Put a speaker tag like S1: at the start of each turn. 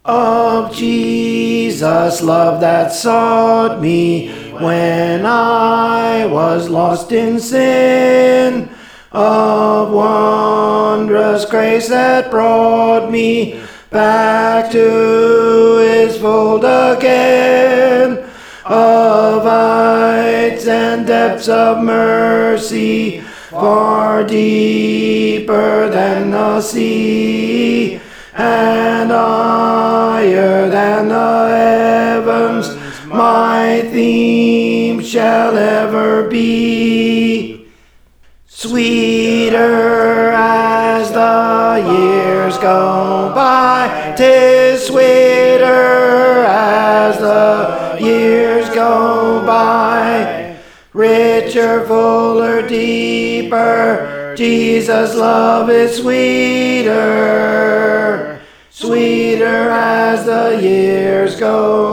S1: Of Jesus' love that sought me when I was lost in sin, of wondrous grace that brought me back to his fold again, of heights and depths of mercy far deeper than the sea, and higher than the heavens my theme shall ever be. Sweeter as the years go by, 'tis sweeter as the years go by. Richer, fuller, deeper, Jesus' love is sweeter, sweeter as the years go